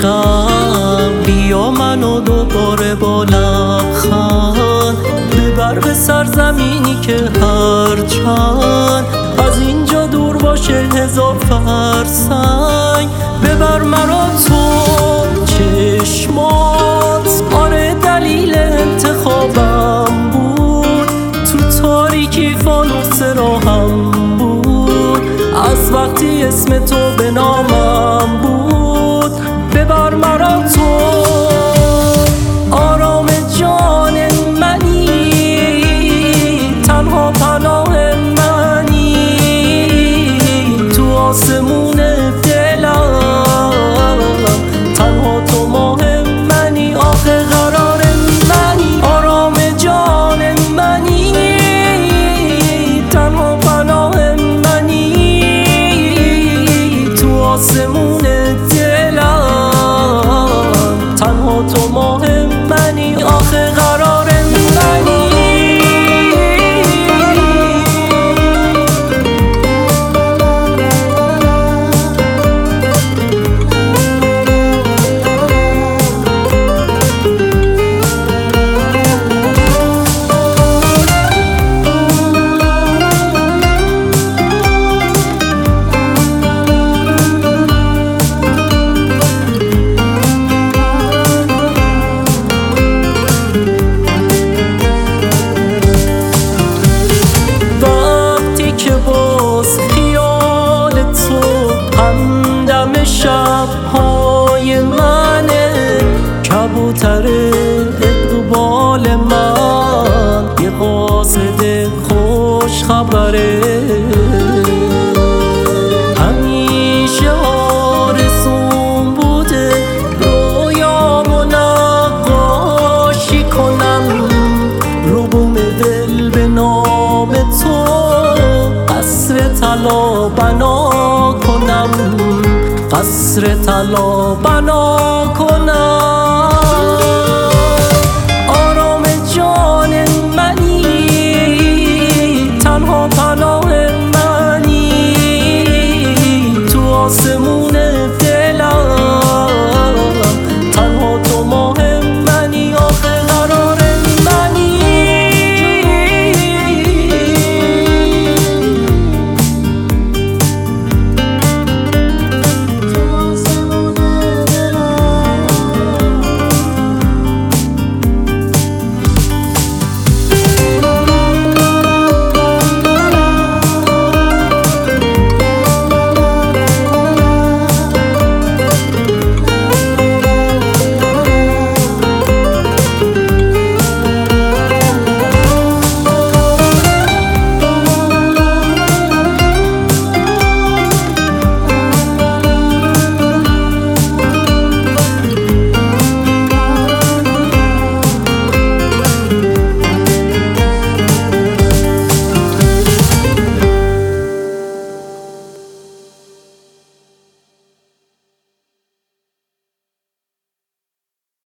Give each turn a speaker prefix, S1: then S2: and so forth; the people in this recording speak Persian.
S1: عشقم بیا منو دوباره با لبخند ببر به سرزمینی که هرچند از اینجا دور باشه 1000 فرسنگ ببر مرا تو چشمات آره دلیل انتخابم بود تو تاریکی فانوس راهم بود از وقتی اسم تو به نامم بود ببر مرا تو آرام جان منی تنها پناه منی تو آسمون دلم تنها تو ماه منی آخه قرار منی آرام جان منی تنها پناه منی تو آسمون تنها تو ماه منی آخه قرار منی شب‌های منه کبوتر اقبال من یه قاصد خوش خبره همیشه آرزوم بوده رویامو نقاشی کنم روبوم دل به نام تو قصر طلا بنا کنم قصر طلا بنا